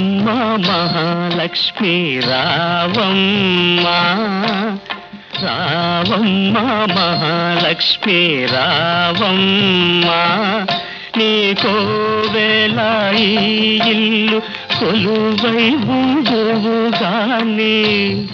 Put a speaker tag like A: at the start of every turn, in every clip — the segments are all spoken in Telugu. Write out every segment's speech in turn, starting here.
A: రావమ్మ మహాలక్ష్మి రావమ్మ, రావమ్మ మహాలక్ష్మి రావమ్మ, నీకోవేళ ఈ ఇల్లు కొలువై ఉందువుగాని,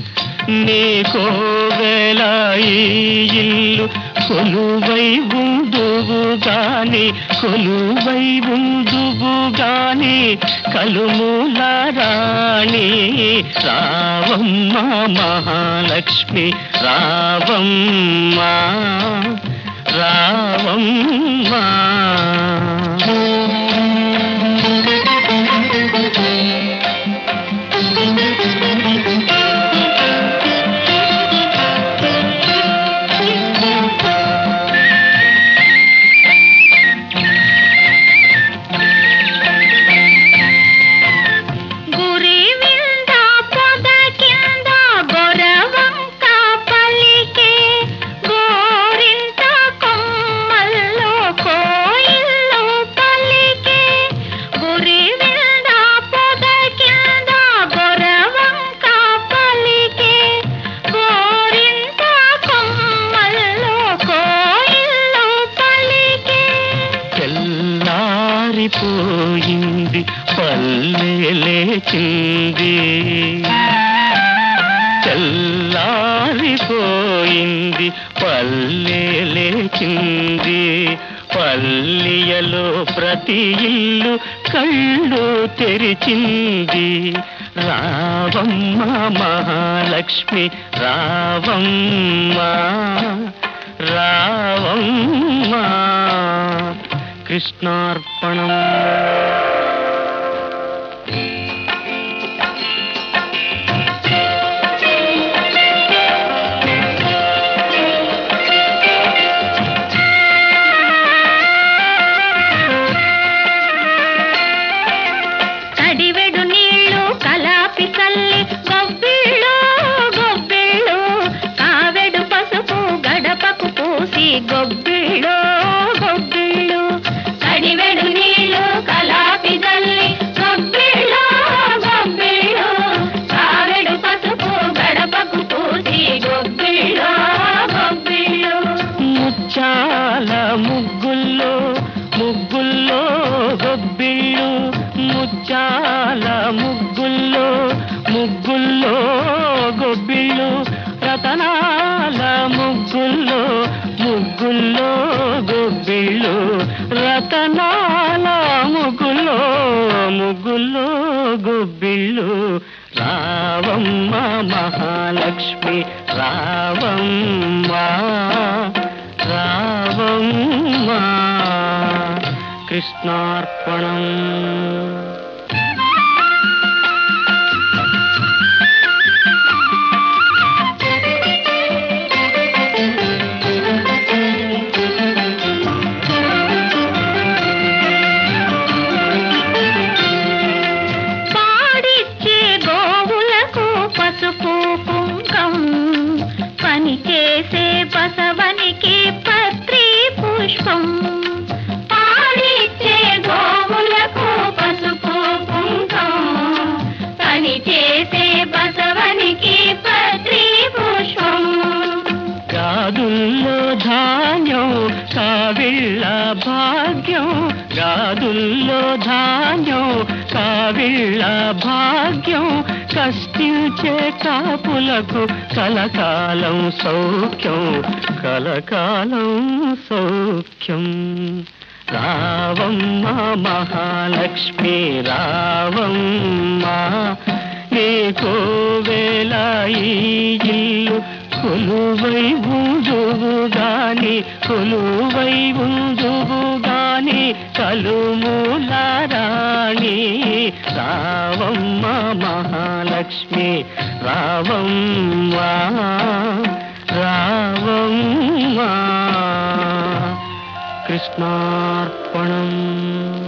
A: నీకోవేళ ఈ ఇల్లు కొలువై ఉందువుగాని, కొలువై ఉందువుగాని కలుమూల రాణి రావమ్మ మహాలక్ష్మి రావమ్మ, రావమ్మ. పోయింది పల్లె లేచింది, చల్లారిపోయింది పల్లె లేచింది, పల్లెయలో ప్రతి ఇల్లు కళ్ళు తెరిచింది. రావమ్మ మహాలక్ష్మి రావమ్మ, రావమ్మ. కృష్ణార్పణం.
B: కడివెడు నీళ్ళు కలాపి చల్లి గొబ్బిళ్ళు గొబ్బిళ్ళు, కావెడు పసుపు గడపకు పూసి గొబ్బిళ్ళు గొబ్బిళ్ళు, కడివెడు నీళ్ళు కలాపి చల్లి గొబ్బిళ్ళు గొబ్బిళ్ళు, కావెడు పసుపు గడపకు పూసి గొబ్బిళ్ళు గొబ్బిళ్ళు.
A: ముచ్చాల ముగ్గుల్లో ముగ్గుల్లో గొబ్బిళ్ళు, ముచ్చాల ముగ్గుల్లో ముగ్గుల్లో గొబ్బిళ్ళు, రతనాల ముగ్గుల్లో ముగ్గుల్లో గొబ్బిళ్ళు, రతనాల ముగ్గుల్లో ముగ్గుల్లో గొబ్బిళ్ళు. రావమ్మ మహాలక్ష్మి రావమ్మ, రావమ్మ. కృష్ణార్పణం.
B: చేసే బసవనికి పత్రి పుష్పం, పాడిచ్చే గోవులకు పసుపు కుంకం, పని చేసే బసవనికి పత్రి పుష్పం.
A: గాదుల్లో ధాన్యం కావిళ్ళ భాగ్యం, గాదుల్లో ధాన్యం కావిళ్ళ భాగ్యం, కష్టించే కాపులకు కలకాలం సౌఖ్యం, కలకాలం సౌఖ్యం. రావమ్మ మహాలక్ష్మి రావమ్మ, నీకోవేళ ఈ ఇల్లు కొలువై ఉందువుగాని, కొలువై ఉందువుగాని కలుమూల రాణి రావమ్మ మహాలక్ష్మి రావమ్మ, రావమ్మ. కృష్ణార్పణం.